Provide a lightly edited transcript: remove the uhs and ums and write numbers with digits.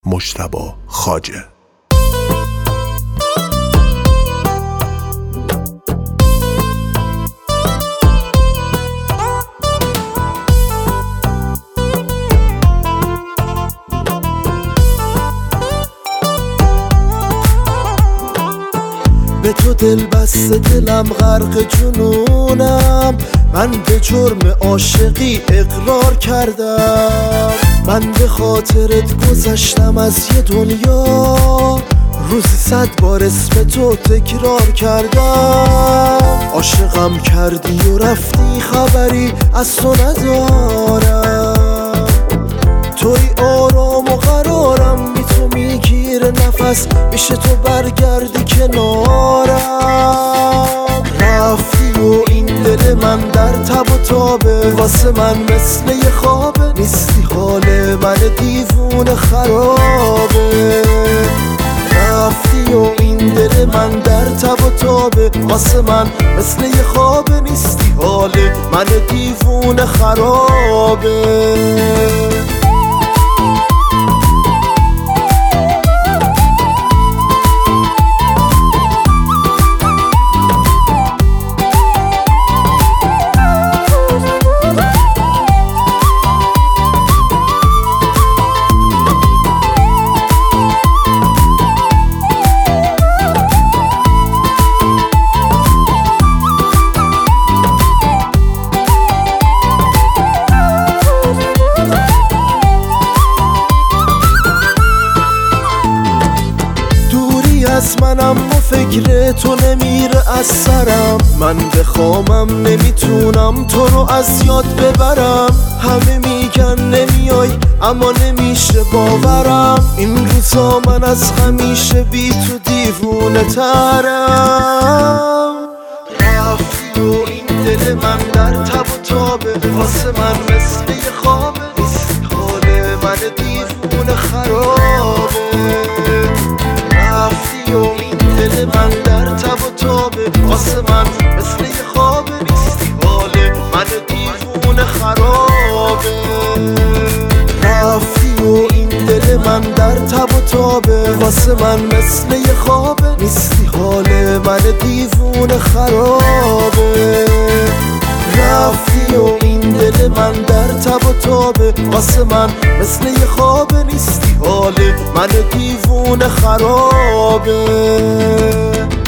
مجتبی خواجه. به تو دل بسته دلم غرق جنونم، من به جرم عاشقی اقرار کردم. من به خاطرت گذشتم از یه دنیا، روزی 100 بار اسم تو تکرار کردم. عاشقم کردی و رفتی خبری از تو ندارم. توی آرام و قرارم، بی تو میگیره نفس، میشه تو برگردی کنارم. رفتی و این دل من در تب و تابه، واسه من مثل یه خوابه، نیستی حال من دیوونه خرابه. رفتی و این دل من در تب و تابه، واسه من مثل یه خوابه، نیستی حال من دیوونه خرابه. از منم و فکر تو نمیره از سرم، من بخوامم نمیتونم تو رو از یاد ببرم. همه میگن نمیای اما نمیشه باورم، این روزا من از همیشه بی تو دیوونه ترم. رفتی و این دل من در تب و تابه، واسه من مثل یه خوابه، نیستی حال من دیوونه خرابه. رفتی و این دل من در تب و تابه، واسه من مثل یه خوابه، نیستی حال من دیوونه خرابه. رفتی و این دل من در تب و تابه، واسه من مثل یه خوابه، نیستی حال من دیوونه خرابه. رفتی و این دل من در تب و تابه، واسه من مثل یه خوابه، نیستی حال من دیوونه خرابه.